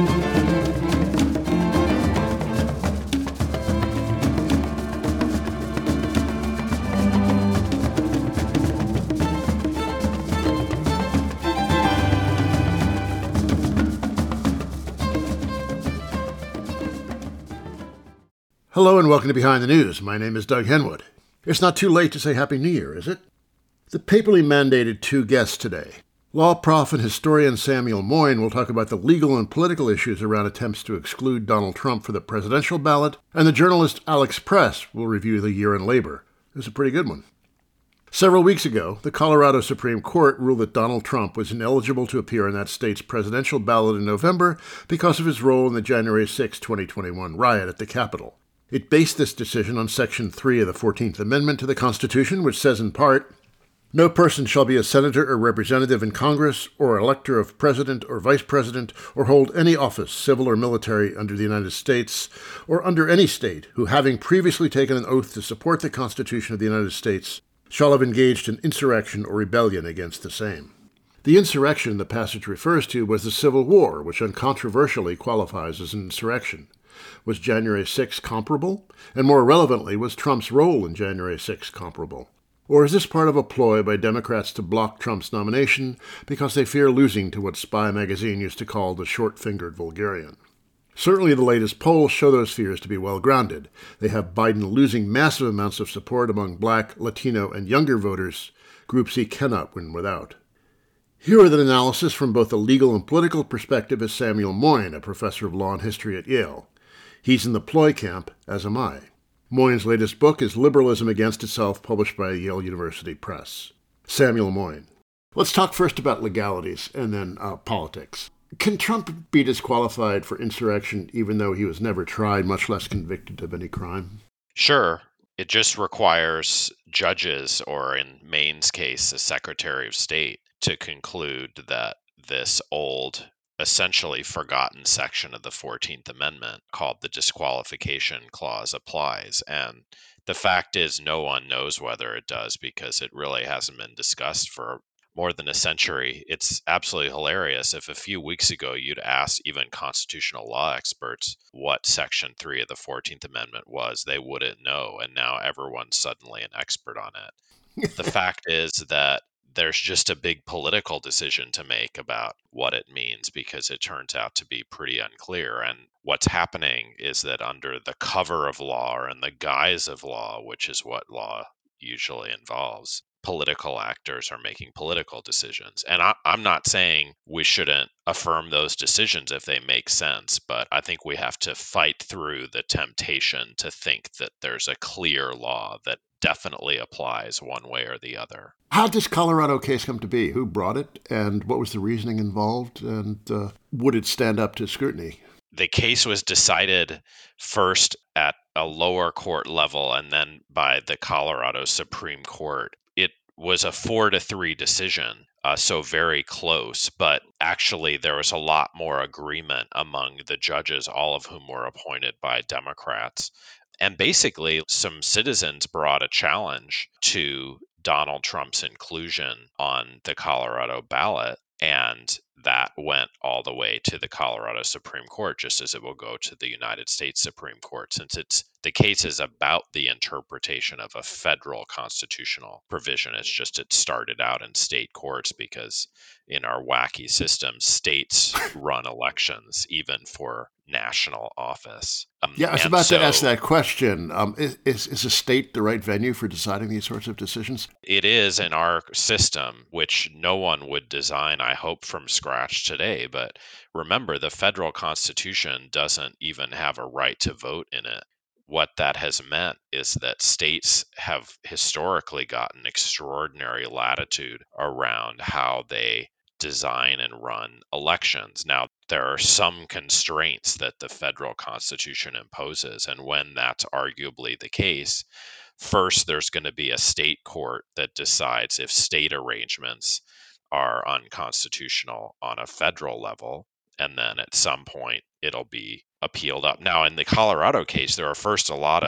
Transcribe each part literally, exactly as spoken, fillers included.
Hello and welcome to Behind the News. My name is Doug Henwood. It's not too late to say Happy New Year, is it? The papally mandated two guests today. Law prof and historian Samuel Moyn will talk about the legal and political issues around attempts to exclude Donald Trump for the presidential ballot, and the journalist Alex Press will review the year in labor. It's a pretty good one. Several weeks ago, the Colorado Supreme Court ruled that Donald Trump was ineligible to appear on that state's presidential ballot in November because of his role in the January sixth, twenty twenty-one riot at the Capitol. It based this decision on Section three of the fourteenth Amendment to the Constitution, which says in part, "No person shall be a senator or representative in Congress, or elector of president or vice president, or hold any office, civil or military, under the United States, or under any state, who, having previously taken an oath to support the Constitution of the United States, shall have engaged in insurrection or rebellion against the same." The insurrection the passage refers to was the Civil War, which uncontroversially qualifies as an insurrection. Was January sixth comparable? And more relevantly, was Trump's role in January sixth comparable? Or is this part of a ploy by Democrats to block Trump's nomination because they fear losing to what Spy magazine used to call the short-fingered vulgarian? Certainly the latest polls show those fears to be well-grounded. They have Biden losing massive amounts of support among Black, Latino, and younger voters, groups he cannot win without. Here with an analysis from both a legal and political perspective is Samuel Moyn, a professor of law and history at Yale. He's in the ploy camp, as am I. Moyn's latest book is Liberalism Against Itself, published by Yale University Press. Samuel Moyn. Let's talk first about legalities and then uh, politics. Can Trump be disqualified for insurrection even though he was never tried, much less convicted of any crime? Sure. It just requires judges, or in Maine's case, a Secretary of State, to conclude that this old, essentially forgotten section of the fourteenth Amendment called the disqualification clause applies. And the fact is, no one knows whether it does because it really hasn't been discussed for more than a century. It's absolutely hilarious. If a few weeks ago you'd asked even constitutional law experts what Section three of the fourteenth Amendment was, they wouldn't know. And now everyone's suddenly an expert on it. The fact is that there's just a big political decision to make about what it means because it turns out to be pretty unclear. And what's happening is that under the cover of law or in the guise of law, which is what law usually involves, political actors are making political decisions. And I, I'm not saying we shouldn't affirm those decisions if they make sense, but I think we have to fight through the temptation to think that there's a clear law that definitely applies one way or the other. How did this Colorado case come to be? Who brought it? And what was the reasoning involved? And uh, would it stand up to scrutiny? The case was decided first at a lower court level and then by the Colorado Supreme Court. It was a four to three decision, uh, so very close. But actually, there was a lot more agreement among the judges, all of whom were appointed by Democrats. And basically, some citizens brought a challenge to Donald Trump's inclusion on the Colorado ballot. And that went all the way to the Colorado Supreme Court, just as it will go to the United States Supreme Court, since it's the case is about the interpretation of a federal constitutional provision. It's just it started out in state courts because in our wacky system, states run elections, even for national office. Um, yeah, I was about so, to ask that question. Um, is, is, is a state the right venue for deciding these sorts of decisions? It is in our system, which no one would design, I hope, from scratch today. But remember, the federal Constitution doesn't even have a right to vote in it. What that has meant is that states have historically gotten extraordinary latitude around how they design and run elections. Now, there are some constraints that the federal Constitution imposes, and when that's arguably the case, first there's going to be a state court that decides if state arrangements are unconstitutional on a federal level, and then at some point it'll be appealed up. Now, in the Colorado case, there are first a lot of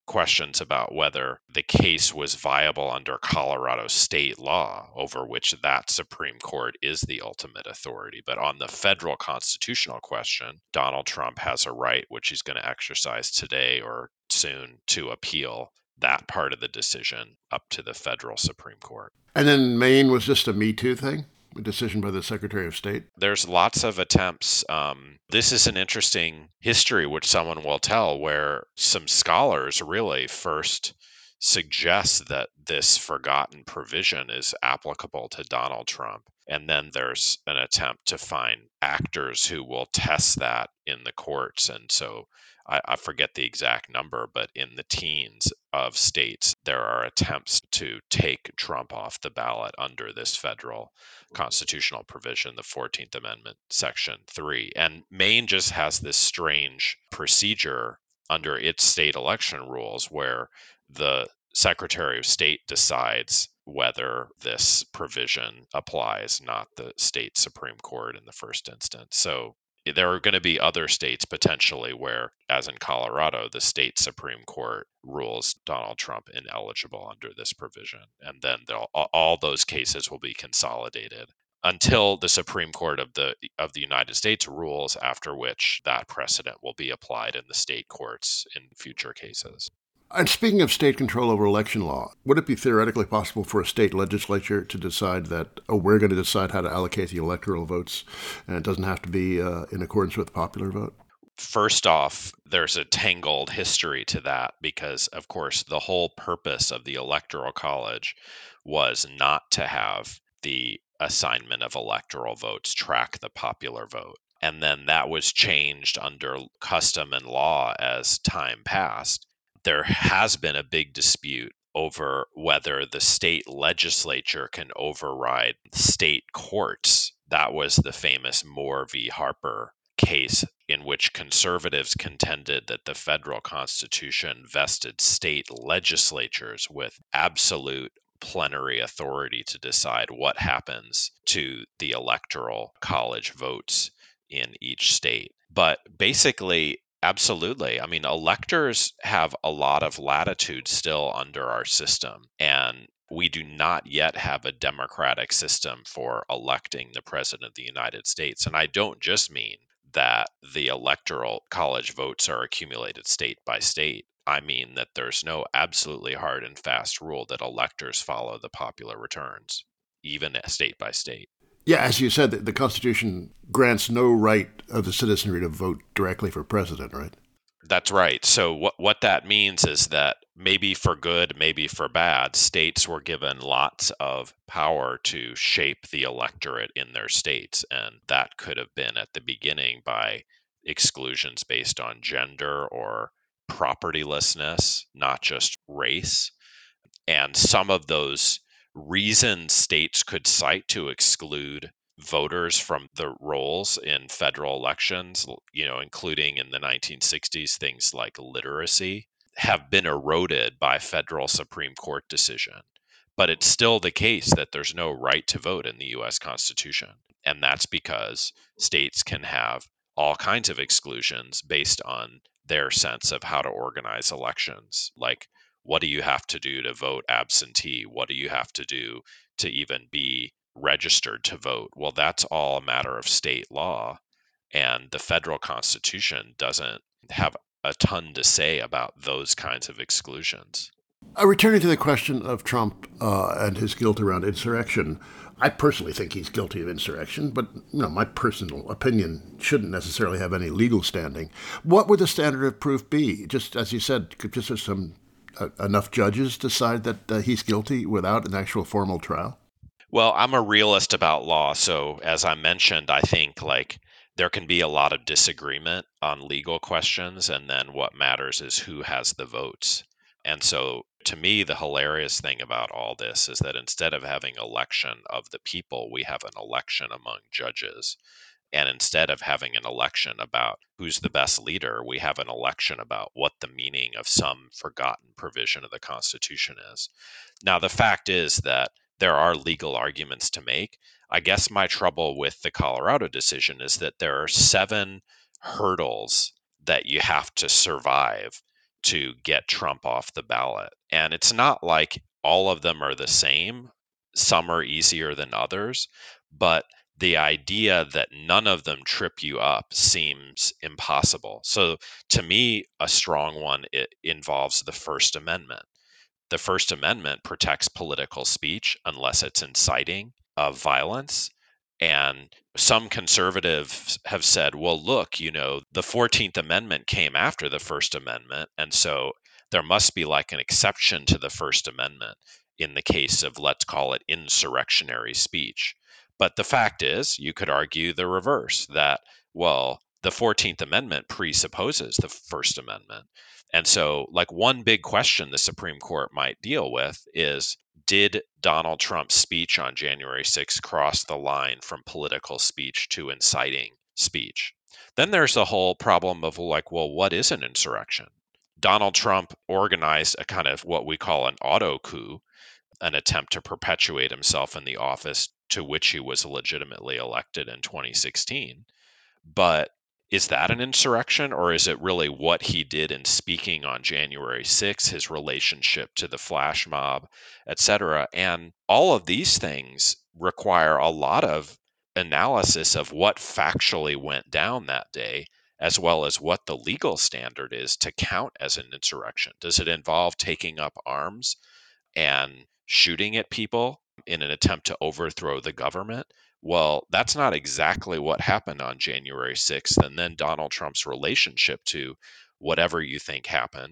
questions about whether the case was viable under Colorado state law, over which that Supreme Court is the ultimate authority. But on the federal constitutional question, Donald Trump has a right, which he's going to exercise today or soon, to appeal that part of the decision up to the federal Supreme Court. And then Maine was just a Me Too thing? A decision by the Secretary of State? There's lots of attempts. Um, this is an interesting history which someone will tell, where some scholars really first suggest that this forgotten provision is applicable to Donald Trump. And then there's an attempt to find actors who will test that in the courts. And so I, I forget the exact number, but in the teens of states, there are attempts to take Trump off the ballot under this federal constitutional provision, the fourteenth Amendment, Section three. And Maine just has this strange procedure under its state election rules where the Secretary of State decides whether this provision applies, not the state Supreme Court in the first instance. So there are going to be other states potentially where, as in Colorado, the state Supreme Court rules Donald Trump ineligible under this provision. And then all those cases will be consolidated until the Supreme Court of the of the United States rules, after which that precedent will be applied in the state courts in future cases. And speaking of state control over election law, would it be theoretically possible for a state legislature to decide that, oh, we're going to decide how to allocate the electoral votes, and it doesn't have to be uh, in accordance with the popular vote? First off, there's a tangled history to that because, of course, the whole purpose of the Electoral College was not to have the assignment of electoral votes track the popular vote. And then that was changed under custom and law as time passed. There has been a big dispute over whether the state legislature can override state courts. That was the famous Moore v. Harper case, in which conservatives contended that the federal constitution vested state legislatures with absolute plenary authority to decide what happens to the electoral college votes in each state. But basically, absolutely. I mean, electors have a lot of latitude still under our system, and we do not yet have a democratic system for electing the president of the United States. And I don't just mean that the electoral college votes are accumulated state by state. I mean that there's no absolutely hard and fast rule that electors follow the popular returns, even state by state. Yeah, as you said, the, the Constitution grants no right of the citizenry to vote directly for president, right? That's right. So what what that means is that maybe for good, maybe for bad, states were given lots of power to shape the electorate in their states. And that could have been at the beginning by exclusions based on gender or propertylessness, not just race. And some of those reasons states could cite to exclude voters from the rolls in federal elections, you know, including in the nineteen sixties, things like literacy, have been eroded by federal Supreme Court decision. But it's still the case that there's no right to vote in the U S Constitution. And that's because states can have all kinds of exclusions based on their sense of how to organize elections. Like, what do you have to do to vote absentee? What do you have to do to even be registered to vote? Well, that's all a matter of state law. And the federal Constitution doesn't have a ton to say about those kinds of exclusions. Uh, returning to the question of Trump uh, and his guilt around insurrection, I personally think he's guilty of insurrection, but you know, my personal opinion shouldn't necessarily have any legal standing. What would the standard of proof be? Just as you said, could just have some uh, enough judges decide that uh, he's guilty without an actual formal trial? Well, I'm a realist about law, so as I mentioned, I think like there can be a lot of disagreement on legal questions, and then what matters is who has the votes. And so to me, the hilarious thing about all this is that instead of having election of the people, we have an election among judges. And instead of having an election about who's the best leader, we have an election about what the meaning of some forgotten provision of the Constitution is. Now, the fact is that there are legal arguments to make. I guess my trouble with the Colorado decision is that there are seven hurdles that you have to survive to get Trump off the ballot. And it's not like all of them are the same. Some are easier than others, but the idea that none of them trip you up seems impossible. So to me, a strong one, it involves the First Amendment. The First Amendment protects political speech unless it's inciting of violence. And some conservatives have said, well, look, you know, the fourteenth Amendment came after the First Amendment. And so there must be like an exception to the First Amendment in the case of, let's call it, insurrectionary speech. But the fact is, you could argue the reverse, that, well, the fourteenth Amendment presupposes the First Amendment. And so, like, one big question the Supreme Court might deal with is, did Donald Trump's speech on January sixth cross the line from political speech to inciting speech? Then there's the whole problem of, like, well, what is an insurrection? Donald Trump organized a kind of what we call an auto coup, an attempt to perpetuate himself in the office to which he was legitimately elected in twenty sixteen. But is that an insurrection, or is it really what he did in speaking on January sixth, his relationship to the flash mob, et cetera? And all of these things require a lot of analysis of what factually went down that day, as well as what the legal standard is to count as an insurrection. Does it involve taking up arms and shooting at people in an attempt to overthrow the government? Well, that's not exactly what happened on January sixth. And then Donald Trump's relationship to whatever you think happened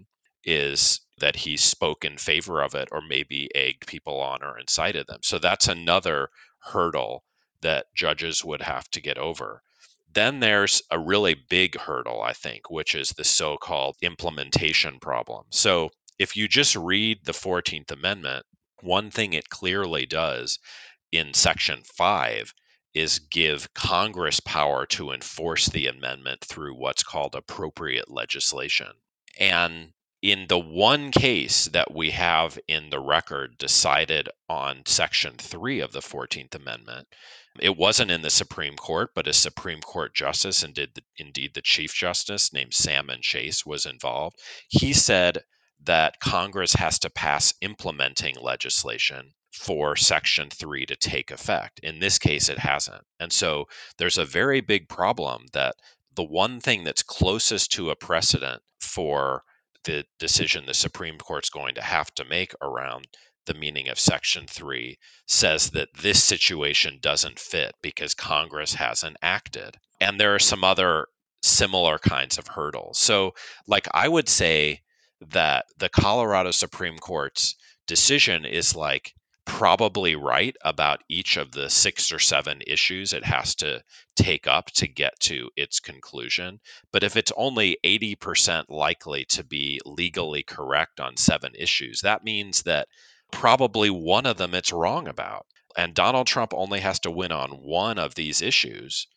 is that he spoke in favor of it, or maybe egged people on or incited them. So that's another hurdle that judges would have to get over. Then there's a really big hurdle, I think, which is the so-called implementation problem. So if you just read the fourteenth Amendment, one thing it clearly does in Section five is give Congress power to enforce the amendment through what's called appropriate legislation. And in the one case that we have in the record decided on Section three of the fourteenth Amendment, it wasn't in the Supreme Court, but a Supreme Court justice, and did the, indeed the Chief Justice named Salmon Chase was involved. He said that Congress has to pass implementing legislation for Section three to take effect. In this case, it hasn't. And so there's a very big problem that the one thing that's closest to a precedent for the decision the Supreme Court's going to have to make around the meaning of Section three says that this situation doesn't fit because Congress hasn't acted. And there are some other similar kinds of hurdles. So, like, I would say that the Colorado Supreme Court's decision is like probably right about each of the six or seven issues it has to take up to get to its conclusion. But if it's only eighty percent likely to be legally correct on seven issues, that means that probably one of them it's wrong about. And Donald Trump only has to win on one of these issues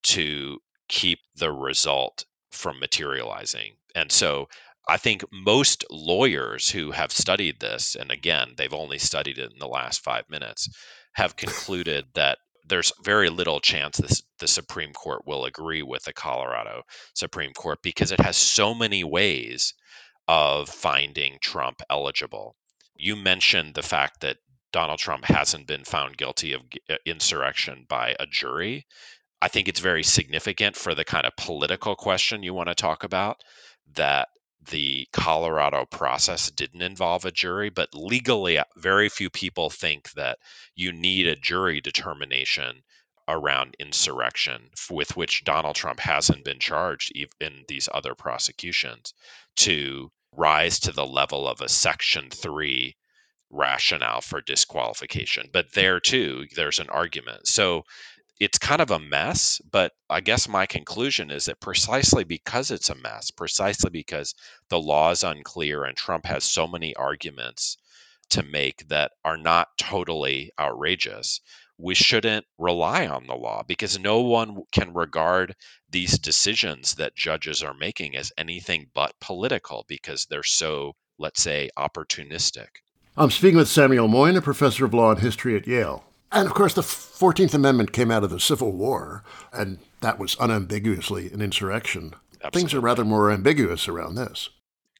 to keep the result from materializing. And so I think most lawyers who have studied this, and again, they've only studied it in the last five minutes, have concluded that there's very little chance this, the Supreme Court will agree with the Colorado Supreme Court because it has so many ways of finding Trump eligible. You mentioned the fact that Donald Trump hasn't been found guilty of insurrection by a jury. I think it's very significant for the kind of political question you want to talk about that the Colorado process didn't involve a jury, but legally, very few people think that you need a jury determination around insurrection, with which Donald Trump hasn't been charged in these other prosecutions, to rise to the level of a Section three rationale for disqualification. But there too, there's an argument. So it's kind of a mess, but I guess my conclusion is that precisely because it's a mess, precisely because the law is unclear and Trump has so many arguments to make that are not totally outrageous, we shouldn't rely on the law because no one can regard these decisions that judges are making as anything but political because they're so, let's say, opportunistic. I'm speaking with Samuel Moyn, a professor of law and history at Yale. And of course, the fourteenth Amendment came out of the Civil War, and that was unambiguously an insurrection. Absolutely. Things are rather more ambiguous around this.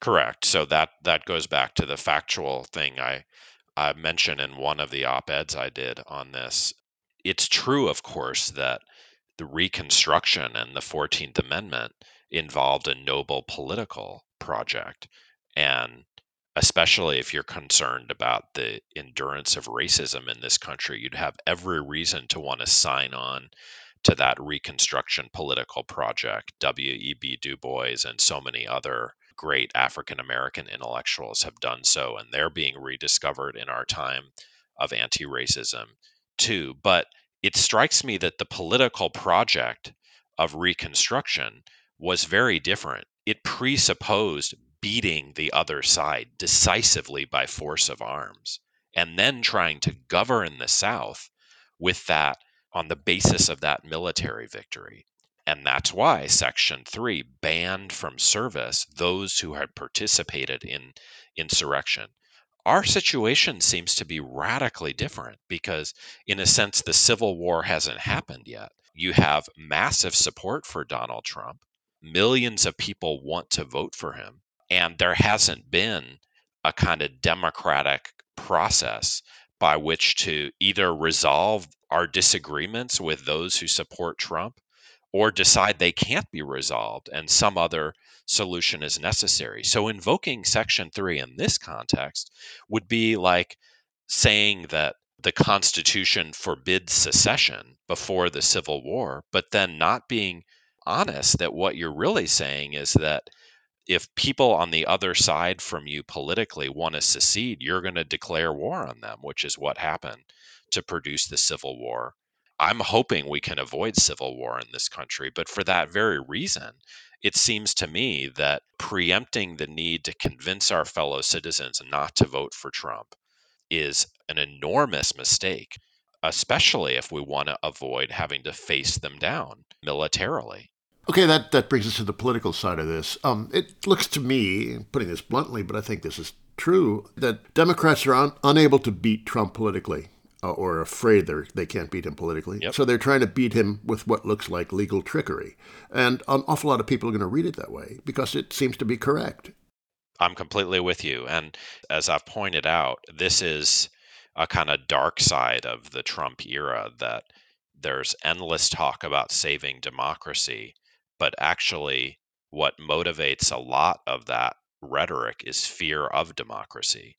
Correct. So that that goes back to the factual thing I I mentioned in one of the op-eds I did on this. It's true, of course, that the Reconstruction and the fourteenth Amendment involved a noble political project. And especially if you're concerned about the endurance of racism in this country, you'd have every reason to want to sign on to that Reconstruction political project. W E B. Du Bois and so many other great African American intellectuals have done so, and they're being rediscovered in our time of anti racism too. But it strikes me that the political project of Reconstruction was very different. It presupposed beating the other side decisively by force of arms, and then trying to govern the South with that on the basis of that military victory. And that's why Section three banned from service those who had participated in insurrection. Our situation seems to be radically different because, in a sense, the Civil War hasn't happened yet. You have massive support for Donald Trump. Millions of people want to vote for him. And there hasn't been a kind of democratic process by which to either resolve our disagreements with those who support Trump or decide they can't be resolved and some other solution is necessary. So invoking Section three in this context would be like saying that the Constitution forbids secession before the Civil War, but then not being honest that what you're really saying is that if people on the other side from you politically want to secede, you're going to declare war on them, which is what happened to produce the Civil War. I'm hoping we can avoid civil war in this country, but for that very reason, it seems to me that preempting the need to convince our fellow citizens not to vote for Trump is an enormous mistake, especially if we want to avoid having to face them down militarily. Okay, that, that brings us to the political side of this. Um, it looks to me, putting this bluntly, but I think this is true, that Democrats are un- unable to beat Trump politically, uh, or afraid they they can't beat him politically. Yep. So they're trying to beat him with what looks like legal trickery. And an awful lot of people are going to read it that way because it seems to be correct. I'm completely with you. And as I've pointed out, this is a kind of dark side of the Trump era that there's endless talk about saving democracy, but actually, what motivates a lot of that rhetoric is fear of democracy,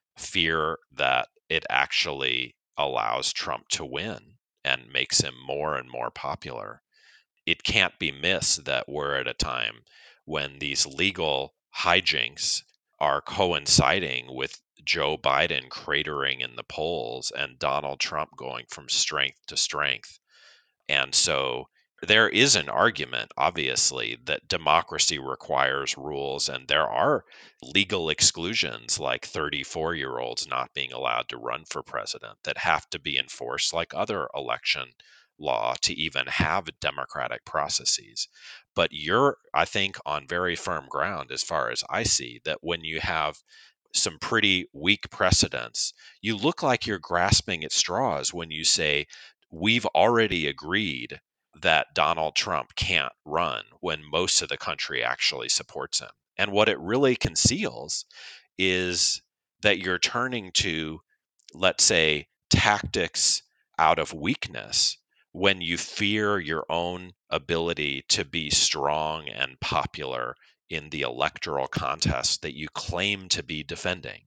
fear that it actually allows Trump to win and makes him more and more popular. It can't be missed that we're at a time when these legal hijinks are coinciding with Joe Biden cratering in the polls and Donald Trump going from strength to strength. And so there is an argument, obviously, that democracy requires rules, and there are legal exclusions like thirty-four year olds not being allowed to run for president that have to be enforced like other election law to even have democratic processes. But you're, I think, on very firm ground as far as I see that when you have some pretty weak precedents, you look like you're grasping at straws when you say, we've already agreed that Donald Trump can't run when most of the country actually supports him. And what it really conceals is that you're turning to, let's say, tactics out of weakness when you fear your own ability to be strong and popular in the electoral contest that you claim to be defending.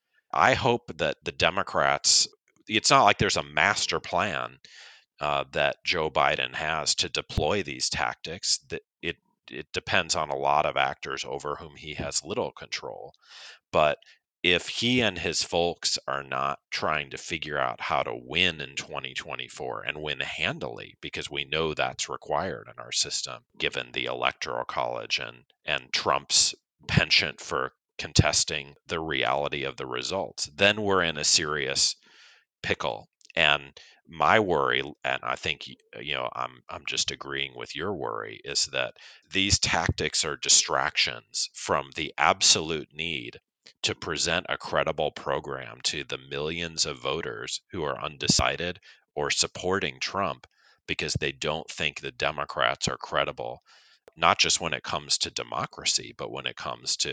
I hope that the Democrats, it's not like there's a master plan uh, that Joe Biden has to deploy these tactics. That it it depends on a lot of actors over whom he has little control. But if he and his folks are not trying to figure out how to win in twenty twenty-four and win handily, because we know that's required in our system, given the electoral college and and Trump's penchant for contesting the reality of the results, then we're in a serious pickle. And my worry, and I think you know, I'm I'm just agreeing with your worry, is that these tactics are distractions from the absolute need to present a credible program to the millions of voters who are undecided or supporting Trump because they don't think the Democrats are credible, not just when it comes to democracy, but when it comes to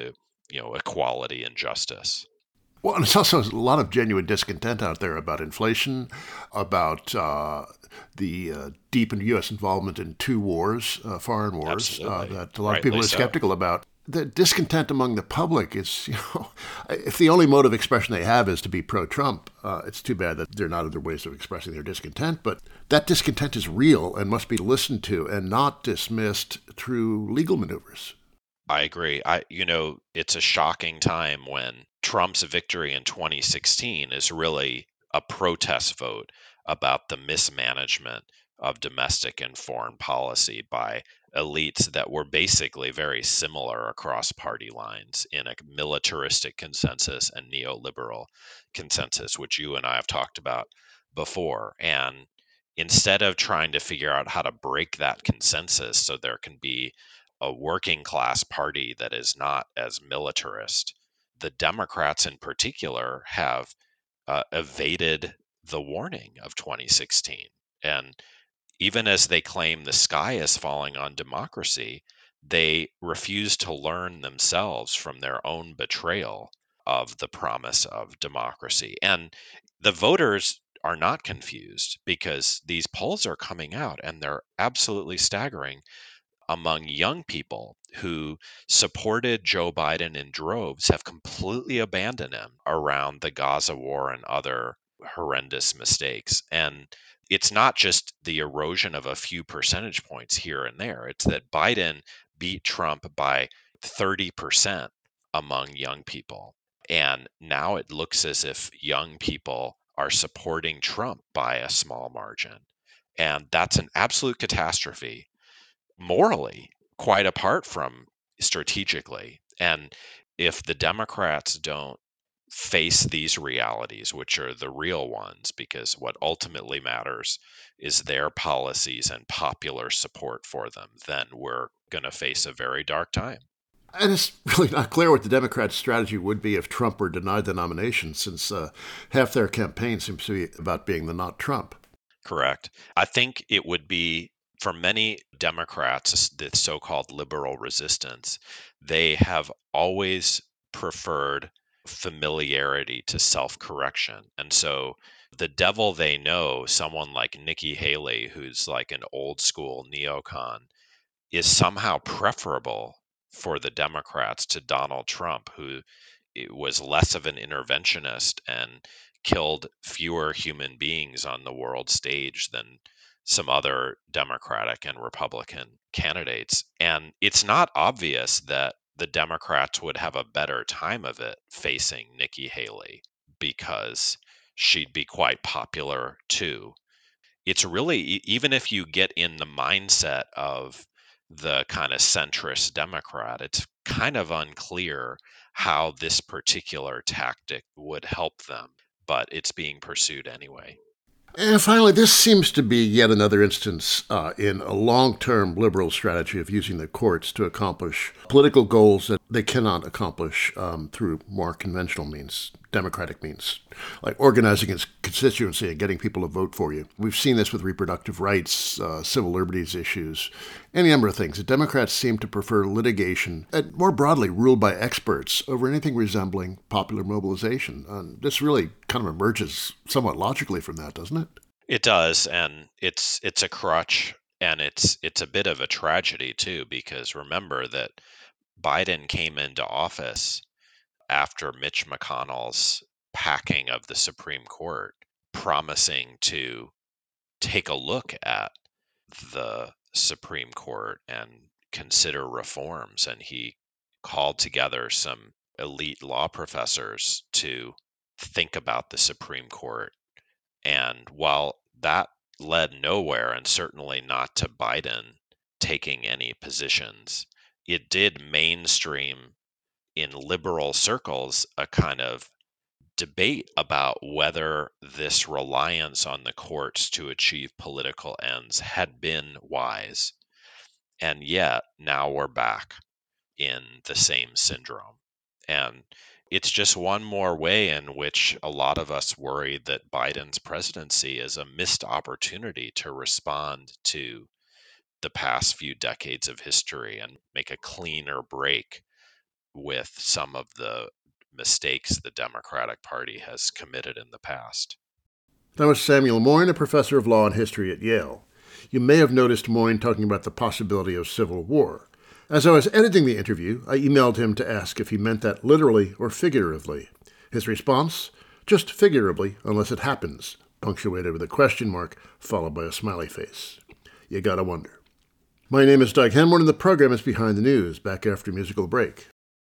you know, equality and justice. Well, and it's also a lot of genuine discontent out there about inflation, about uh, the uh, deepened U S involvement in two wars, uh, foreign wars, uh, Absolutely. that a lot of people Rightly are so. skeptical about. The discontent among the public is, you know, if the only mode of expression they have is to be pro-Trump, uh, it's too bad that there are not other ways of expressing their discontent. But that discontent is real and must be listened to and not dismissed through legal maneuvers. I agree. I, you know, it's a shocking time when Trump's victory in twenty sixteen is really a protest vote about the mismanagement of domestic and foreign policy by elites that were basically very similar across party lines in a militaristic consensus and neoliberal consensus, which you and I have talked about before. And instead of trying to figure out how to break that consensus so there can be a working class party that is not as militarist, the Democrats in particular have uh, evaded the warning of twenty sixteen. And even as they claim the sky is falling on democracy, they refuse to learn themselves from their own betrayal of the promise of democracy. And the voters are not confused because these polls are coming out and they're absolutely staggering among young people who supported Joe Biden in droves have completely abandoned him around the Gaza war and other horrendous mistakes. And it's not just the erosion of a few percentage points here and there, it's that Biden beat Trump by thirty percent among young people. And now it looks as if young people are supporting Trump by a small margin. And that's an absolute catastrophe morally, quite apart from strategically. And if the Democrats don't face these realities, which are the real ones, because what ultimately matters is their policies and popular support for them, then we're going to face a very dark time. And it's really not clear what the Democrats' strategy would be if Trump were denied the nomination, since uh, half their campaign seems to be about being the not Trump. Correct. I think it would be for many Democrats, the so called liberal resistance, they have always preferred familiarity to self correction. And so the devil they know, someone like Nikki Haley, who's like an old school neocon, is somehow preferable for the Democrats to Donald Trump, who it was less of an interventionist and killed fewer human beings on the world stage than some other Democratic and Republican candidates. And it's not obvious that the Democrats would have a better time of it facing Nikki Haley because she'd be quite popular too. It's really, e- even if you get in the mindset of the kind of centrist Democrat, it's kind of unclear how this particular tactic would help them, but it's being pursued anyway. And finally, this seems to be yet another instance uh, in a long term liberal strategy of using the courts to accomplish political goals that they cannot accomplish um, through more conventional means, democratic means, like organizing its constituency and getting people to vote for you. We've seen this with reproductive rights, uh, civil liberties issues, any number of things. The Democrats seem to prefer litigation, and more broadly, ruled by experts, over anything resembling popular mobilization. And this really kind of emerges somewhat logically from that, doesn't it? It does, and it's it's a crutch, and it's it's a bit of a tragedy too, because remember that Biden came into office after Mitch McConnell's packing of the Supreme Court, promising to take a look at the Supreme Court and consider reforms. And he called together some elite law professors to think about the Supreme Court. And while that led nowhere, and certainly not to Biden taking any positions, it did mainstream in liberal circles a kind of debate about whether this reliance on the courts to achieve political ends had been wise. And yet, now we're back in the same syndrome. And it's just one more way in which a lot of us worry that Biden's presidency is a missed opportunity to respond to the past few decades of history and make a cleaner break with some of the mistakes the Democratic Party has committed in the past. That was Samuel Moyn, a professor of law and history at Yale. You may have noticed Moyn talking about the possibility of civil war. As I was editing the interview, I emailed him to ask if he meant that literally or figuratively. His response? Just figuratively, unless it happens, punctuated with a question mark followed by a smiley face. You gotta wonder. My name is Doug Henwood, and the program is Behind the News, back after a musical break.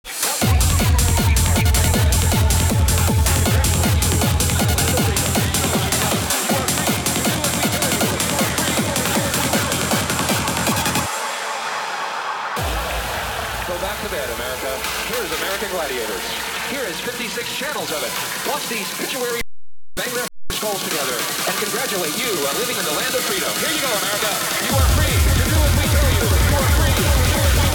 Here's American Gladiators. Here is fifty-six channels of it. Watch these pituitary bang their skulls together and congratulate you on living in the land of freedom. Here you go, America. You are free to do as we tell you. You are free to do as we tell you.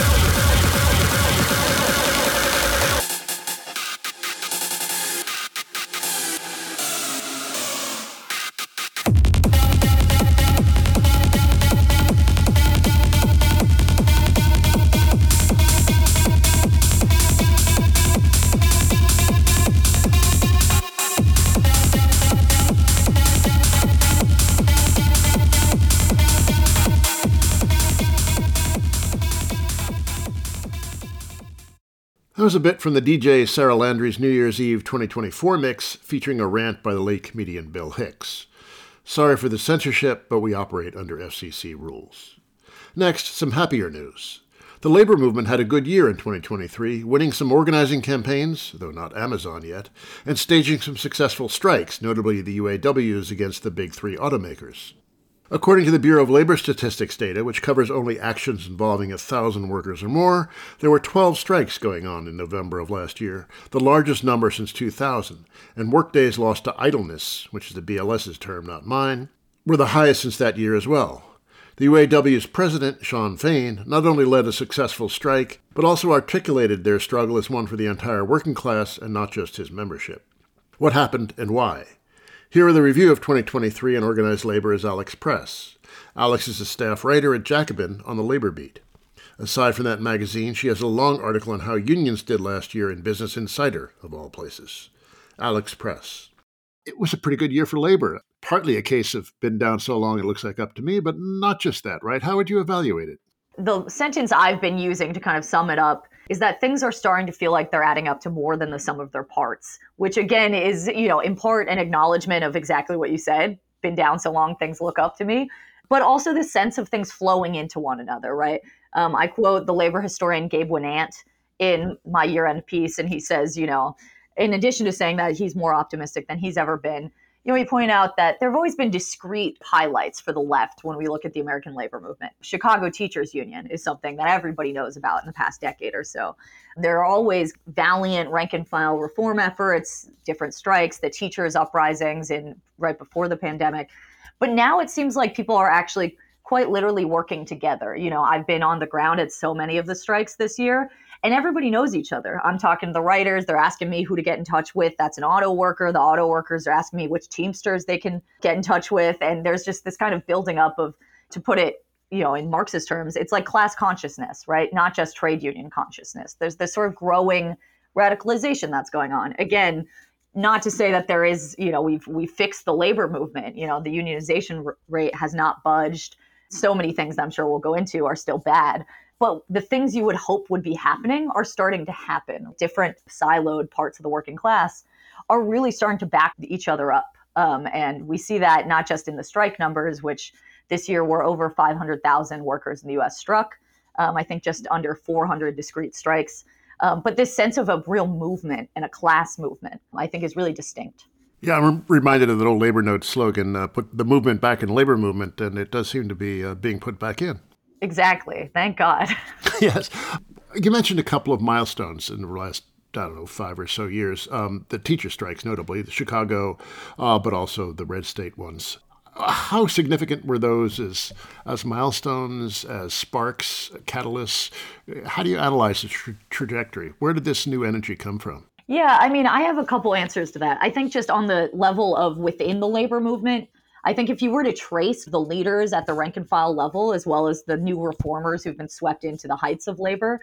That was a bit from the D J Sarah Landry's New Year's Eve twenty twenty-four mix, featuring a rant by the late comedian Bill Hicks. Sorry for the censorship, but we operate under F C C rules. Next, some happier news. The labor movement had a good year in twenty twenty-three, winning some organizing campaigns, though not Amazon yet, and staging some successful strikes, notably the U A Ws against the big three automakers. According to the Bureau of Labor Statistics data, which covers only actions involving a thousand workers or more, there were twelve strikes going on in November of last year, the largest number since two thousand, and workdays lost to idleness, which is the B L S's term, not mine, were the highest since that year as well. The U A W's president, Shawn Fain, not only led a successful strike, but also articulated their struggle as one for the entire working class and not just his membership. What happened and why? Here with a review of twenty twenty-three on organized labor is Alex Press. Alex is a staff writer at Jacobin on the Labor Beat. Aside from that magazine, she has a long article on how unions did last year in Business Insider, of all places. Alex Press. It was a pretty good year for labor. Partly a case of been down so long it looks like up to me, but not just that, right? How would you evaluate it? The sentence I've been using to kind of sum it up is that things are starting to feel like they're adding up to more than the sum of their parts, which again is, you know, in part an acknowledgement of exactly what you said, been down so long, things look up to me, but also the sense of things flowing into one another, right? Um, I quote the labor historian Gabe Winant in my year-end piece, and he says, you know, in addition to saying that he's more optimistic than he's ever been, you know, we point out that there have always been discrete highlights for the left when we look at the American labor movement. Chicago Teachers Union is something that everybody knows about in the past decade or so. There are always valiant rank and file reform efforts, different strikes, the teachers' uprisings in right before the pandemic. But now it seems like people are actually quite literally working together. You know, I've been on the ground at so many of the strikes this year, and everybody knows each other. I'm talking to the writers. They're asking me who to get in touch with. That's an auto worker. The auto workers are asking me which Teamsters they can get in touch with. And there's just this kind of building up of, to put it, you know, in Marxist terms, it's like class consciousness, right? Not just trade union consciousness. There's this sort of growing radicalization that's going on. Again, not to say that there is, you know, we've we fixed the labor movement. You know, the unionization r- rate has not budged. So many things that I'm sure we'll go into are still bad. But the things you would hope would be happening are starting to happen. Different siloed parts of the working class are really starting to back each other up. Um, and we see that not just in the strike numbers, which this year were over five hundred thousand workers in the U S struck. Um, I think just under four hundred discrete strikes. Um, but this sense of a real movement and a class movement, I think, is really distinct. Yeah, I'm reminded of that old Labor Note slogan, uh, put the movement back in labor movement, and it does seem to be uh, being put back in. Exactly. Thank God. Yes. You mentioned a couple of milestones in the last, I don't know, five or so years. Um, the teacher strikes, notably, the Chicago, uh, but also the red state ones. How significant were those as, as milestones, as sparks, catalysts? How do you analyze the tra- trajectory? Where did this new energy come from? Yeah, I mean, I have a couple answers to that. I think just on the level of within the labor movement, I think if you were to trace the leaders at the rank and file level, as well as the new reformers who've been swept into the heights of labor,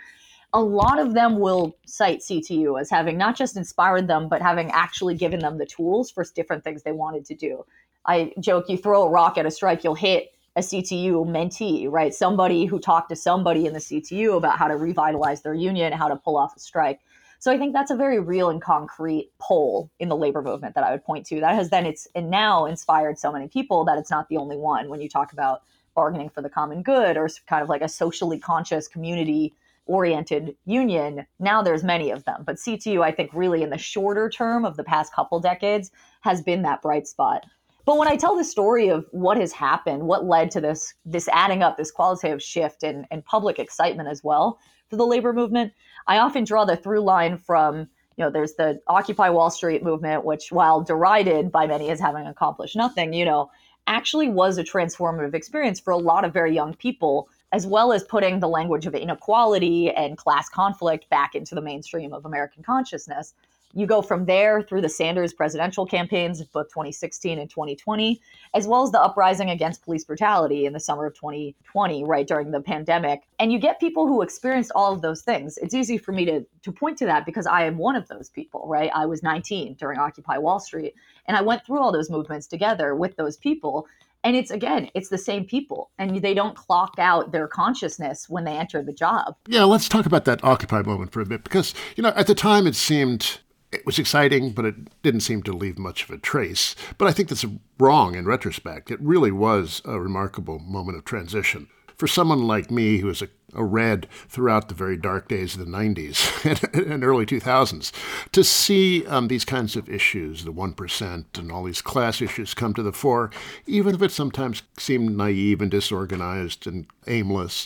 a lot of them will cite C T U as having not just inspired them, but having actually given them the tools for different things they wanted to do. I joke, you throw a rock at a strike, you'll hit a C T U mentee, right? Somebody who talked to somebody in the C T U about how to revitalize their union, how to pull off a strike. So I think that's a very real and concrete pole in the labor movement that I would point to. That has then it's and now inspired so many people that it's not the only one. When you talk about bargaining for the common good or kind of like a socially conscious, community oriented union, now there's many of them. But C T U, I think really in the shorter term of the past couple decades has been that bright spot. But when I tell the story of what has happened, what led to this, this adding up, this qualitative shift and, and public excitement as well for the labor movement, I often draw the through line from, you know, there's the Occupy Wall Street movement, which while derided by many as having accomplished nothing, you know, actually was a transformative experience for a lot of very young people, as well as putting the language of inequality and class conflict back into the mainstream of American consciousness. You go from there through the Sanders presidential campaigns of both twenty sixteen and twenty twenty, as well as the uprising against police brutality in the summer of twenty twenty, right during the pandemic. And you get people who experienced all of those things. It's easy for me to, to point to that because I am one of those people, right? I was nineteen during Occupy Wall Street, and I went through all those movements together with those people. And it's, again, it's the same people, and they don't clock out their consciousness when they enter the job. Yeah, let's talk about that Occupy moment for a bit, because, you know, at the time it seemed it was exciting, but it didn't seem to leave much of a trace. But I think that's wrong in retrospect. It really was a remarkable moment of transition. For someone like me, who was a, a red throughout the very dark days of the nineties and, and early two thousands, to see um, these kinds of issues, the one percent and all these class issues come to the fore, even if it sometimes seemed naive and disorganized and aimless,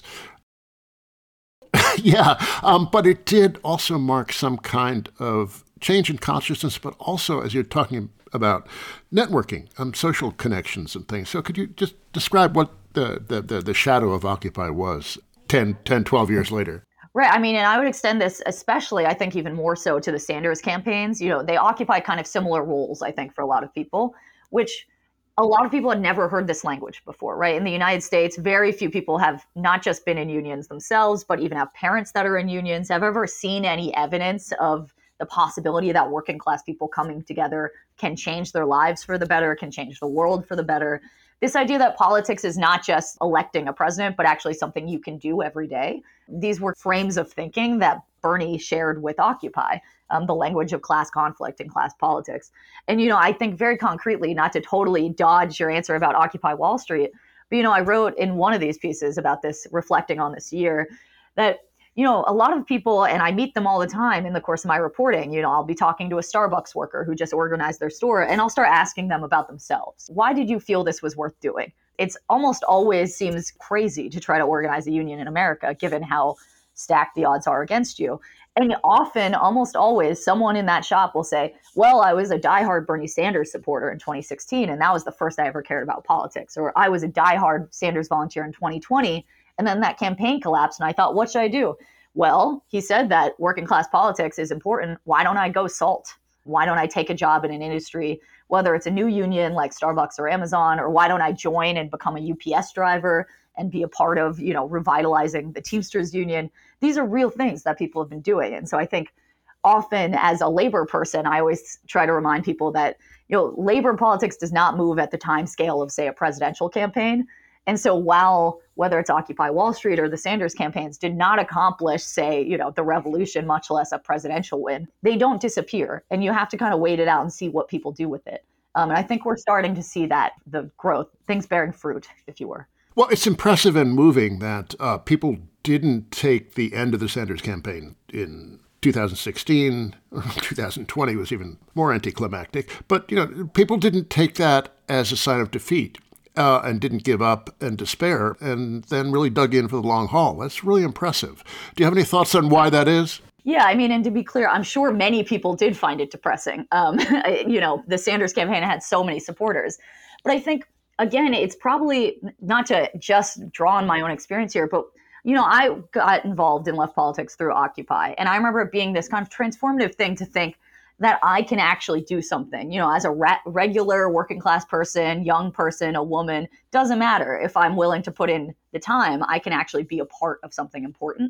yeah, um, but it did also mark some kind of change in consciousness, but also, as you're talking about, networking, um, social connections and things. So could you just describe what the, the, the, the shadow of Occupy was ten, ten, twelve years later? Right. I mean, and I would extend this especially, I think, even more so to the Sanders campaigns. You know, they occupy kind of similar roles, I think, for a lot of people, which a lot of people had never heard this language before, right? In the United States, very few people have not just been in unions themselves, but even have parents that are in unions, have ever seen any evidence of the possibility that working class people coming together can change their lives for the better, can change the world for the better. This idea that politics is not just electing a president, but actually something you can do every day. These were frames of thinking that Bernie shared with Occupy, um, the language of class conflict and class politics. And, you know, I think very concretely, not to totally dodge your answer about Occupy Wall Street, but, you know, I wrote in one of these pieces about this, reflecting on this year, that you know, a lot of people, and I meet them all the time in the course of my reporting, you know, I'll be talking to a Starbucks worker who just organized their store, and I'll start asking them about themselves. Why did you feel this was worth doing? It's almost always seems crazy to try to organize a union in America, given how stacked the odds are against you. And often, almost always, someone in that shop will say, well, I was a diehard Bernie Sanders supporter in twenty sixteen, and that was the first I ever cared about politics. Or I was a diehard Sanders volunteer in twenty twenty, and then that campaign collapsed, and I thought, what should I do? Well, he said that working class politics is important. Why don't I go salt? Why don't I take a job in an industry, whether it's a new union like Starbucks or Amazon, or why don't I join and become a U P S driver and be a part of, you know, revitalizing the Teamsters union? These are real things that people have been doing. And so I think often as a labor person, I always try to remind people that, you know, labor politics does not move at the time scale of, say, a presidential campaign. And so while whether it's Occupy Wall Street or the Sanders campaigns did not accomplish, say, you know, the revolution, much less a presidential win, they don't disappear. And you have to kind of wait it out and see what people do with it. Um, and I think we're starting to see that, the growth, things bearing fruit, if you were. Well, it's impressive and moving that uh, people didn't take the end of the Sanders campaign in two thousand sixteen, two thousand twenty was even more anticlimactic. But, you know, people didn't take that as a sign of defeat. Uh, and didn't give up and despair, and then really dug in for the long haul. That's really impressive. Do you have any thoughts on why that is? Yeah, I mean, and to be clear, I'm sure many people did find it depressing. Um, you know, the Sanders campaign had so many supporters. But I think, again, it's probably not to just draw on my own experience here, but, you know, I got involved in left politics through Occupy. And I remember it being this kind of transformative thing to think that I can actually do something, you know, as a re- regular working class person, young person, a woman, doesn't matter. If I'm willing to put in the time, I can actually be a part of something important.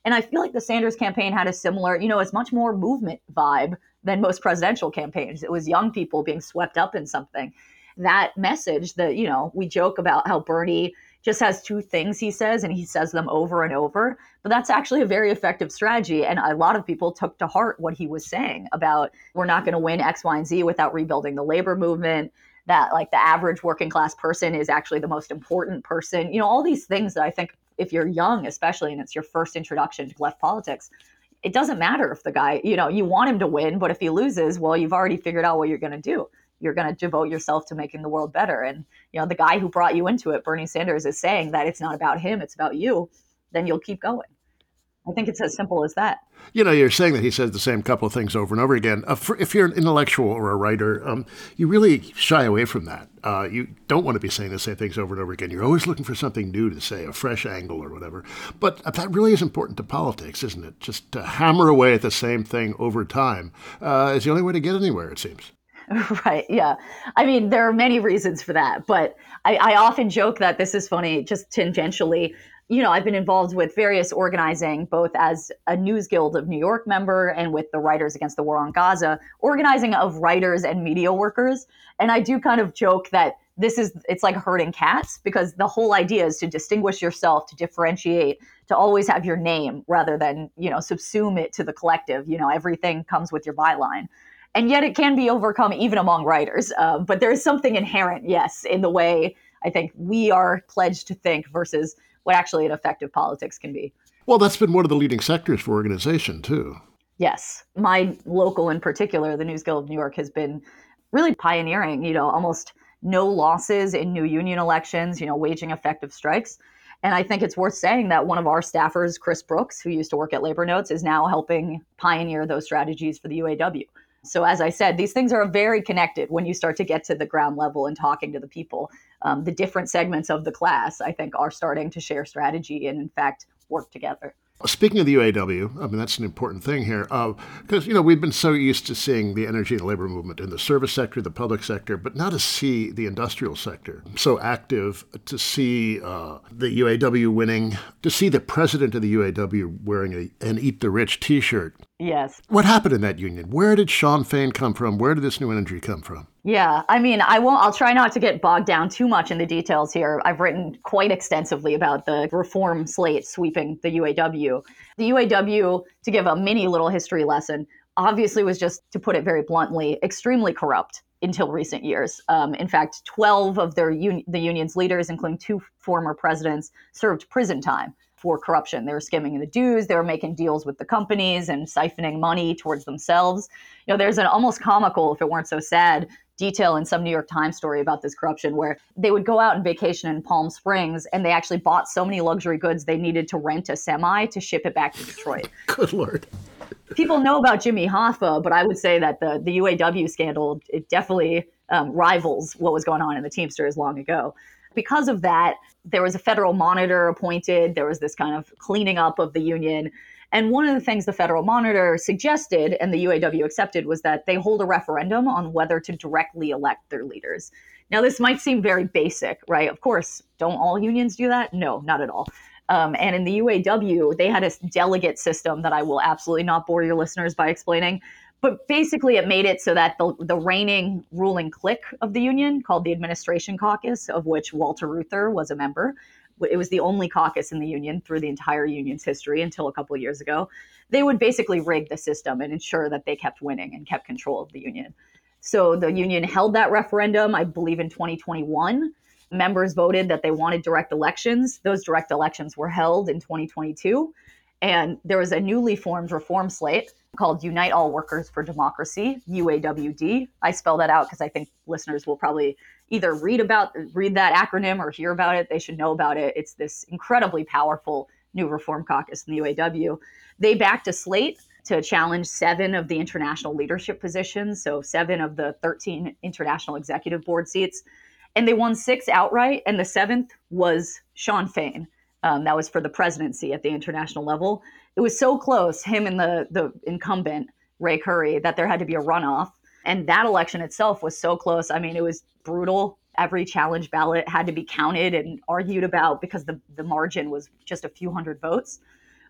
And I feel like the Sanders campaign had a similar, you know, it's much more movement vibe than most presidential campaigns. It was young people being swept up in something. That message that, you know, we joke about how Bernie just has two things he says and he says them over and over, but that's actually a very effective strategy. And a lot of people took to heart what he was saying about we're not going to win X, Y, and Z without rebuilding the labor movement, that like the average working class person is actually the most important person. You know, all these things that I think if you're young, especially, and it's your first introduction to left politics, it doesn't matter if the guy, you know, you want him to win, but if he loses, well, you've already figured out what you're going to do. You're going to devote yourself to making the world better. And, you know, the guy who brought you into it, Bernie Sanders, is saying that it's not about him, it's about you, then you'll keep going. I think it's as simple as that. You know, you're saying that he says the same couple of things over and over again. Uh, for, if you're an intellectual or a writer, um, you really shy away from that. Uh, you don't want to be saying the same things over and over again. You're always looking for something new to say, a fresh angle or whatever. But that really is important to politics, isn't it? Just to hammer away at the same thing over time uh, is the only way to get anywhere, it seems. Right. Yeah. I mean, there are many reasons for that, but I, I often joke that this is funny, just tangentially. You know, I've been involved with various organizing, both as a News Guild of New York member and with the Writers Against the War on Gaza, organizing of writers and media workers. And I do kind of joke that this is, it's like herding cats, because the whole idea is to distinguish yourself, to differentiate, to always have your name rather than, you know, subsume it to the collective. You know, everything comes with your byline. And yet it can be overcome even among writers. Uh, but there is something inherent, yes, in the way I think we are pledged to think versus what actually an effective politics can be. Well, that's been one of the leading sectors for organization, too. Yes. My local in particular, the News Guild of New York, has been really pioneering, you know, almost no losses in new union elections, you know, waging effective strikes. And I think it's worth saying that one of our staffers, Chris Brooks, who used to work at Labor Notes, is now helping pioneer those strategies for the U A W. So as I said, these things are very connected when you start to get to the ground level and talking to the people. Um, the different segments of the class, I think, are starting to share strategy and, in fact, work together. Speaking of the U A W, I mean, that's an important thing here, because, uh, you know, we've been so used to seeing the energy and labor movement in the service sector, the public sector, but now to see the industrial sector so active, to see uh, the U A W winning, to see the president of the U A W wearing a, an Eat the Rich T-shirt. Yes. What happened in that union? Where did Shawn Fain come from? Where did this new energy come from? Yeah, I mean, I won't, I'll try not to get bogged down too much in the details here. I've written quite extensively about the reform slate sweeping the U A W. The U A W, to give a mini little history lesson, obviously was just, to put it very bluntly, extremely corrupt until recent years. Um, in fact, twelve of their un- the union's leaders, including two former presidents, served prison time for corruption. They were skimming the dues, they were making deals with the companies and siphoning money towards themselves. You know, there's an almost comical, if it weren't so sad, detail in some New York Times story about this corruption where they would go out on vacation in Palm Springs and they actually bought so many luxury goods they needed to rent a semi to ship it back to Detroit. Good Lord. People know about Jimmy Hoffa, but I would say that the, the U A W scandal, it definitely um, rivals what was going on in the Teamsters long ago. Because of that, there was a federal monitor appointed. There was this kind of cleaning up of the union. And one of the things the federal monitor suggested, and the U A W accepted, was that they hold a referendum on whether to directly elect their leaders. Now, this might seem very basic, right? Of course, don't all unions do that? No, not at all. Um, and in the U A W, they had a delegate system that I will absolutely not bore your listeners by explaining. But basically, it made it so that the, the reigning ruling clique of the union, called the Administration Caucus, of which Walter Reuther was a member, it was the only caucus in the union through the entire union's history until a couple of years ago, they would basically rig the system and ensure that they kept winning and kept control of the union. So the union held that referendum, I believe, in twenty twenty-one. Members voted that they wanted direct elections. Those direct elections were held in twenty twenty-two. And there was a newly formed reform slate called Unite All Workers for Democracy, U A W D. I spell that out because I think listeners will probably either read about read that acronym or hear about it. They should know about it. It's this incredibly powerful new reform caucus in the U A W. They backed a slate to challenge seven of the international leadership positions, so seven of the thirteen international executive board seats. And they won six outright, and the seventh was Shawn Fain. Um, that was for the presidency at the international level. It was so close, him and the, the incumbent, Ray Curry, that there had to be a runoff. And that election itself was so close. I mean, it was brutal. Every challenge ballot had to be counted and argued about because the, the margin was just a few hundred votes.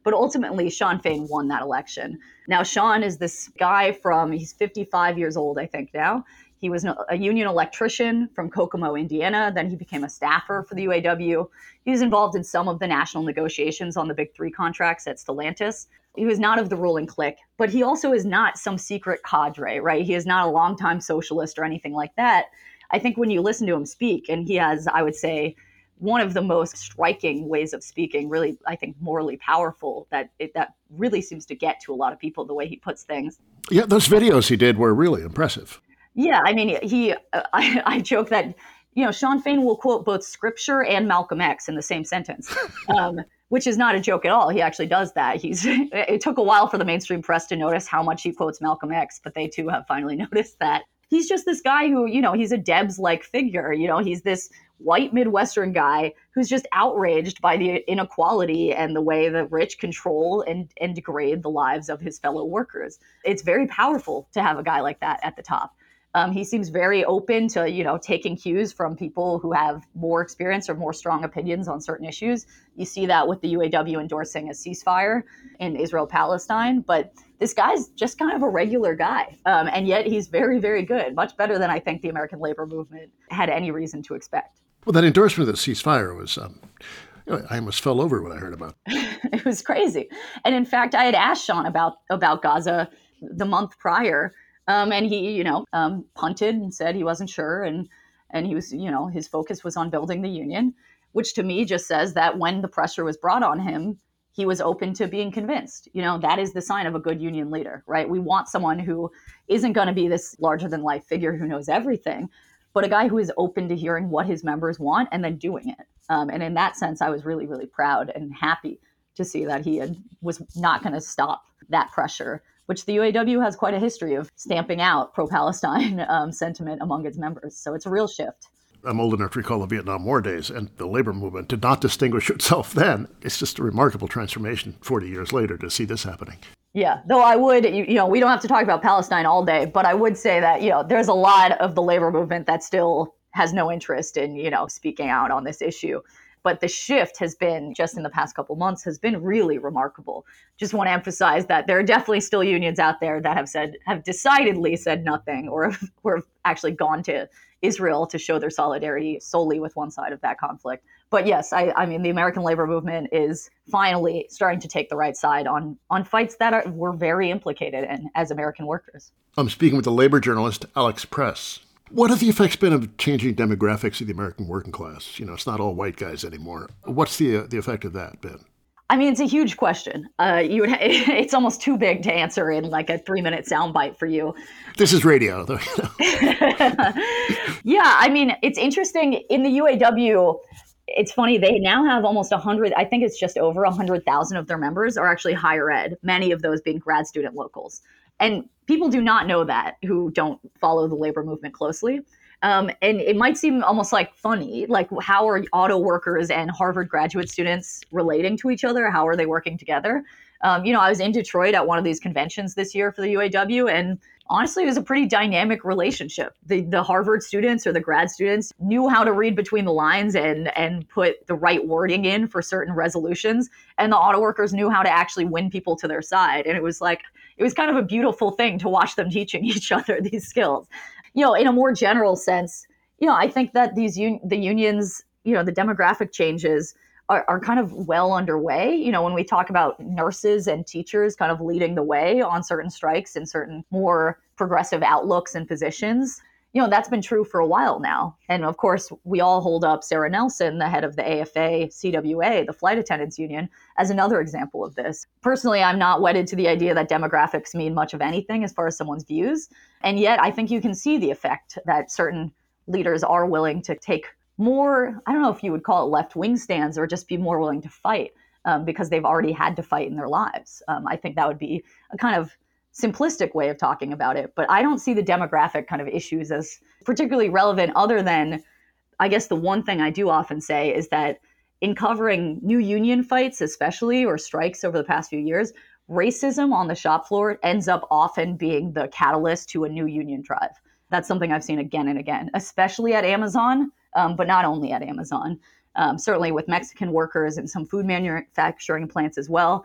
But ultimately, Shawn Fain won that election. Now, Shawn is this guy from, he's fifty-five years old, I think now. He was a union electrician from Kokomo, Indiana. Then he became a staffer for the U A W. He was involved in some of the national negotiations on the big three contracts at Stellantis. He was not of the ruling clique, but he also is not some secret cadre, right? He is not a longtime socialist or anything like that. I think when you listen to him speak, and he has, I would say, one of the most striking ways of speaking, really, I think, morally powerful, that it, that really seems to get to a lot of people, the way he puts things. Yeah, those videos he did were really impressive. Yeah, I mean, he. Uh, I, I joke that, you know, Shawn Fain will quote both scripture and Malcolm X in the same sentence, um, which is not a joke at all. He actually does that. He's. It took a while for the mainstream press to notice how much he quotes Malcolm X, but they too have finally noticed that. He's just this guy who, you know, he's a Debs-like figure. You know, he's this white Midwestern guy who's just outraged by the inequality and the way the rich control and, and degrade the lives of his fellow workers. It's very powerful to have a guy like that at the top. Um, he seems very open to, you know, taking cues from people who have more experience or more strong opinions on certain issues. You see that with the U A W endorsing a ceasefire in Israel-Palestine. But this guy's just kind of a regular guy. Um, and yet he's very, very good, much better than I think the American labor movement had any reason to expect. Well, that endorsement of the ceasefire was, um, you know, I almost fell over when I heard about it. It was crazy. And in fact, I had asked Shawn about, about Gaza the month prior. Um, and he, you know, um, punted and said he wasn't sure. And, and he was, you know, his focus was on building the union, which to me just says that when the pressure was brought on him, he was open to being convinced. You know, that is the sign of a good union leader, right? We want someone who isn't going to be this larger than life figure who knows everything, but a guy who is open to hearing what his members want and then doing it. Um, and in that sense, I was really, really proud and happy to see that he had, was not going to stop that pressure, which the U A W has quite a history of stamping out pro-Palestine um, sentiment among its members. So it's a real shift. I'm old enough to recall the Vietnam War days, and the labor movement did not distinguish itself then. It's just a remarkable transformation forty years later to see this happening. Yeah, though I would, you, you know, we don't have to talk about Palestine all day, but I would say that, you know, there's a lot of the labor movement that still has no interest in, you know, speaking out on this issue. But the shift has been, just in the past couple months, has been really remarkable. Just want to emphasize that there are definitely still unions out there that have said, have decidedly said nothing, or have, or have actually gone to Israel to show their solidarity solely with one side of that conflict. But yes, I, I mean, the American labor movement is finally starting to take the right side on, on fights that are, we're very implicated in as American workers. I'm speaking with the labor journalist, Alex Press. What have the effects been of changing demographics of the American working class? You know, it's not all white guys anymore. What's the uh, the effect of that been? I mean, it's a huge question. Uh, you would ha- it's almost too big to answer in like a three-minute soundbite for you. This is radio, though. You know. Yeah, I mean, it's interesting. In the U A W, it's funny. They now have almost one hundred, I think it's just over one hundred thousand of their members are actually higher ed, many of those being grad student locals. And people do not know that who don't follow the labor movement closely. Um, and it might seem almost like funny, like how are auto workers and Harvard graduate students relating to each other? How are they working together? Um, you know, I was in Detroit at one of these conventions this year for the U A W, and honestly, it was a pretty dynamic relationship. The the Harvard students or the grad students knew how to read between the lines and and put the right wording in for certain resolutions. And the auto workers knew how to actually win people to their side. And it was like, it was kind of a beautiful thing to watch them teaching each other these skills. You know, in a more general sense, you know, I think that these un- the unions, you know, the demographic changes are, are kind of well underway. You know, when we talk about nurses and teachers kind of leading the way on certain strikes and certain more progressive outlooks and positions, you know, that's been true for a while now. And of course, we all hold up Sarah Nelson, the head of the A F A C W A, the flight attendants union, as another example of this. Personally, I'm not wedded to the idea that demographics mean much of anything as far as someone's views. And yet I think you can see the effect that certain leaders are willing to take more, I don't know if you would call it left-wing stands, or just be more willing to fight um, because they've already had to fight in their lives. Um, I think that would be a kind of simplistic way of talking about it, but I don't see the demographic kind of issues as particularly relevant, other than, I guess the one thing I do often say is that in covering new union fights, especially, or strikes over the past few years, racism on the shop floor ends up often being the catalyst to a new union drive. That's something I've seen again and again, especially at Amazon, um, but not only at Amazon, um, certainly with Mexican workers and some food manufacturing plants as well.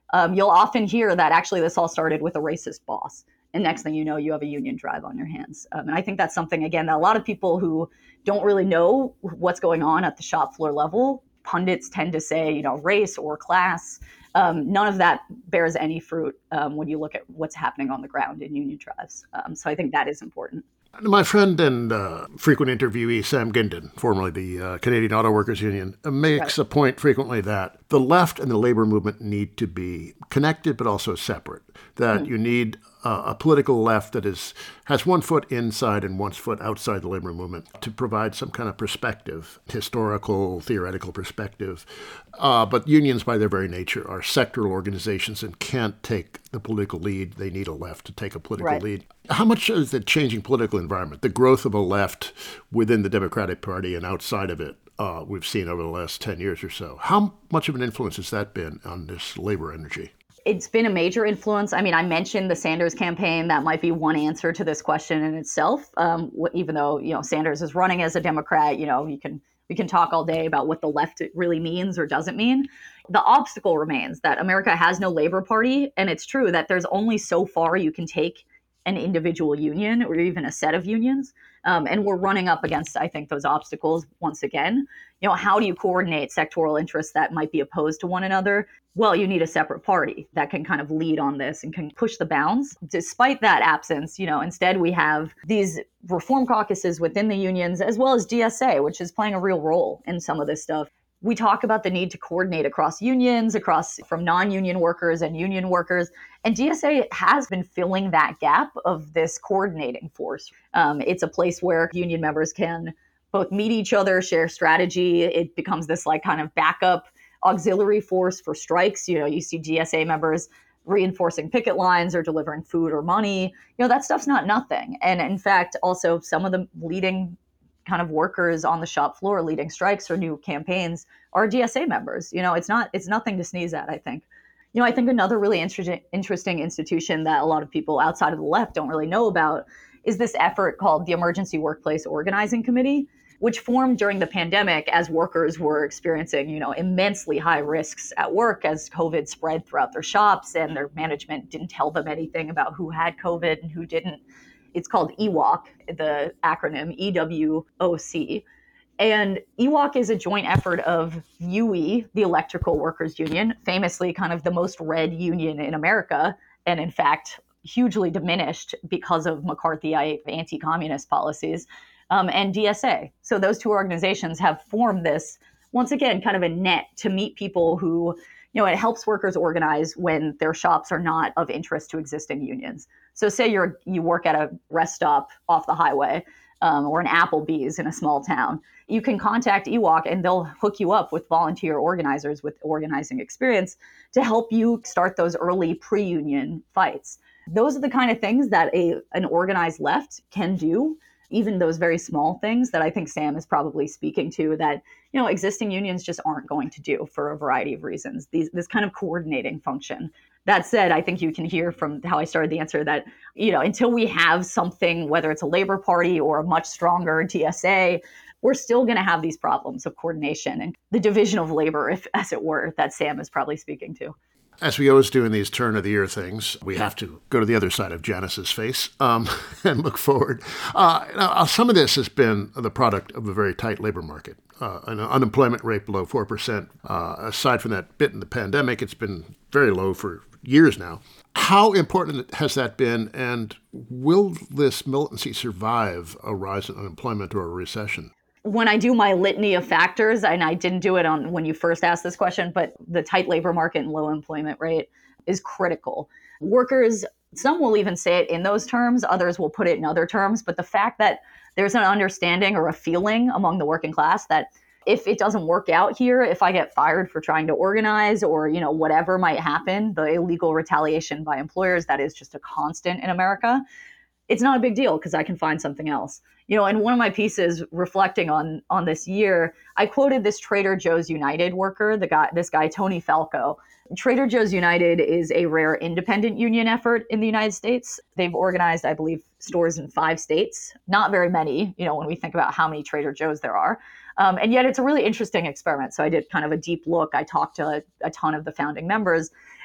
Um, you'll often hear that actually this all started with a racist boss. And next thing you know, you have a union drive on your hands. Um, and I think that's something, again, that a lot of people who don't really know what's going on at the shop floor level, pundits tend to say, you know, race or class. Um, none of that bears any fruit um, when you look at what's happening on the ground in union drives. Um, so I think that is important. My friend and uh, frequent interviewee, Sam Gindin, formerly the uh, Canadian Auto Workers Union, makes right. a point frequently that the left and the labor movement need to be connected but also separate, that mm. you need uh, a political left that is has one foot inside and one foot outside the labor movement to provide some kind of perspective, historical, theoretical perspective. Uh, but unions, by their very nature, are sectoral organizations and can't take the political lead. They need a left to take a political right. lead. How much is the changing political environment, the growth of a left within the Democratic Party and outside of it, uh, we've seen over the last ten years or so? How much of an influence has that been on this labor energy? It's been a major influence. I mean, I mentioned the Sanders campaign. That might be one answer to this question in itself. Um, even though, you know, Sanders is running as a Democrat, you know, you can we can talk all day about what the left really means or doesn't mean. The obstacle remains that America has no labor party. And it's true that there's only so far you can take an individual union or even a set of unions. Um, and we're running up against, I think, those obstacles once again. You know, how do you coordinate sectoral interests that might be opposed to one another? Well, you need a separate party that can kind of lead on this and can push the bounds. Despite that absence, you know, instead we have these reform caucuses within the unions, as well as D S A, which is playing a real role in some of this stuff. We talk about the need to coordinate across unions, across from non-union workers and union workers. And D S A has been filling that gap of this coordinating force. Um, it's a place where union members can both meet each other, share strategy. It becomes this like kind of backup auxiliary force for strikes. You know, you see D S A members reinforcing picket lines or delivering food or money. You know, that stuff's not nothing. And in fact, also some of the leading kind of workers on the shop floor leading strikes or new campaigns are D S A members. You know, it's not, it's nothing to sneeze at, I think. You know, I think another really interesting, interesting institution that a lot of people outside of the left don't really know about is this effort called the Emergency Workplace Organizing Committee, which formed during the pandemic as workers were experiencing, you know, immensely high risks at work as COVID spread throughout their shops and their management didn't tell them anything about who had COVID and who didn't. It's called E W O C, the acronym E W O C. And E W O C is a joint effort of U E, the Electrical Workers Union, famously kind of the most red union in America, and in fact, hugely diminished because of McCarthyite anti-communist policies, um, and D S A. So those two organizations have formed this, once again, kind of a net to meet people who, you know, it helps workers organize when their shops are not of interest to existing unions. So say you're you work at a rest stop off the highway um, or an Applebee's in a small town. You can contact E W O C and they'll hook you up with volunteer organizers with organizing experience to help you start those early pre-union fights. Those are the kind of things that a an organized left can do, even those very small things that I think Sam is probably speaking to that, you know, existing unions just aren't going to do for a variety of reasons. These, this kind of coordinating function. That said, I think you can hear from how I started the answer that, you know, until we have something, whether it's a labor party or a much stronger D S A, we're still going to have these problems of coordination and the division of labor, if as it were, that Sam is probably speaking to. As we always do in these turn of the year things, we have to go to the other side of Janice's face um, and look forward. Uh, now, some of this has been the product of a very tight labor market. Uh, an unemployment rate below four percent. Uh, aside from that bit in the pandemic, it's been very low for years now. How important has that been, and will this militancy survive a rise in unemployment or a recession? When I do my litany of factors, and I didn't do it on when you first asked this question, but the tight labor market and low employment rate is critical. Workers, some will even say it in those terms, others will put it in other terms, but the fact that there's an understanding or a feeling among the working class that if it doesn't work out here, if I get fired for trying to organize or, you know, whatever might happen, the illegal retaliation by employers, that is just a constant in America. It's not a big deal because I can find something else. You know, in one of my pieces reflecting on on this year, I quoted this Trader Joe's United worker, the guy, this guy, Tony Falco. Trader Joe's United is a rare independent union effort in the United States. They've organized, I believe, stores in five states. Not very many, you know, when we think about how many Trader Joe's there are. Um, and yet it's a really interesting experiment. So I did kind of a deep look. I talked to a, a ton of the founding members.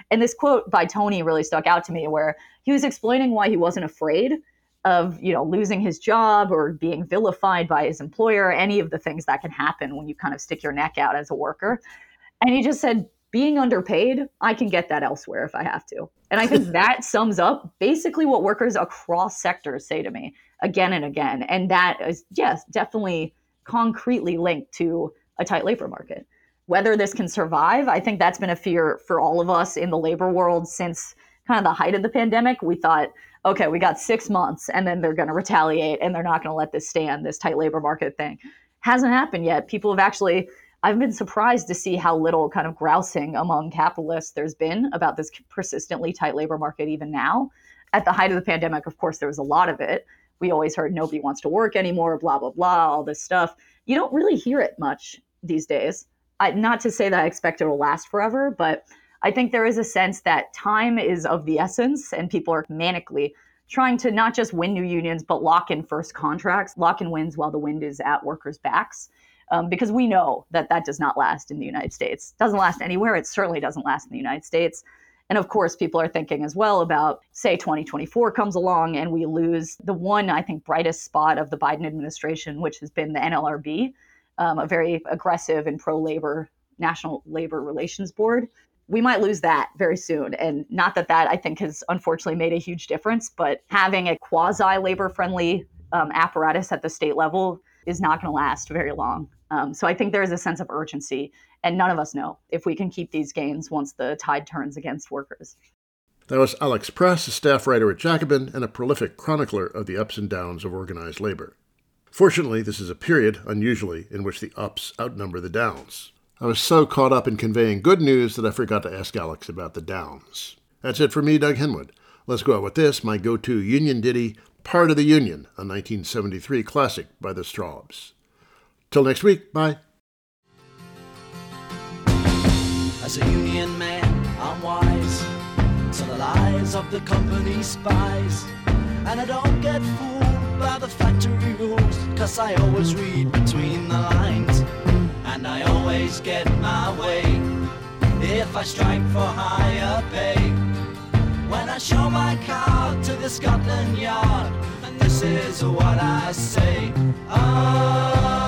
And this quote by Tony really stuck out to me, where he was explaining why he wasn't afraid of, you know, losing his job or being vilified by his employer, any of the things that can happen when you kind of stick your neck out as a worker. And he just said, being underpaid, I can get that elsewhere if I have to. And I think that sums up basically what workers across sectors say to me again and again. And that is, yes, definitely concretely linked to a tight labor market. Whether this can survive, I think that's been a fear for all of us in the labor world since kind of the height of the pandemic. We thought, okay, we got six months and then they're going to retaliate and they're not going to let this stand, this tight labor market thing. Hasn't happened yet. People have actually, I've been surprised to see how little kind of grousing among capitalists there's been about this persistently tight labor market even now. At the height of the pandemic, of course, there was a lot of it. We always heard nobody wants to work anymore, blah, blah, blah, all this stuff. You don't really hear it much these days. I, not to say that I expect it will last forever, but I think there is a sense that time is of the essence and people are manically trying to not just win new unions, but lock in first contracts, lock in wins while the wind is at workers' backs. Um, because we know that that does not last in the United States. It doesn't last anywhere. It certainly doesn't last in the United States. And of course, people are thinking as well about, say, twenty twenty-four comes along and we lose the one, I think, brightest spot of the Biden administration, which has been the N L R B, um, a very aggressive and pro-labor National Labor Relations Board. We might lose that very soon. And not that that, I think, has unfortunately made a huge difference, but having a quasi-labor-friendly um, apparatus at the state level is not going to last very long. Um, so I think there is a sense of urgency, and none of us know if we can keep these gains once the tide turns against workers. That was Alex Press, a staff writer at Jacobin and a prolific chronicler of the ups and downs of organized labor. Fortunately, this is a period, unusually, in which the ups outnumber the downs. I was so caught up in conveying good news that I forgot to ask Alex about the downs. That's it for me, Doug Henwood. Let's go out with this, my go-to union ditty, Part of the Union, a nineteen seventy-three classic by the Strawbs. Till next week, bye. As a union man, I'm wise to the lies of the company spies, and I don't get fooled by the factory rules, cause I always read between the lines, and I always get my way if I strike for higher pay. When I show my card to the Scotland Yard, and this is what I say. Oh,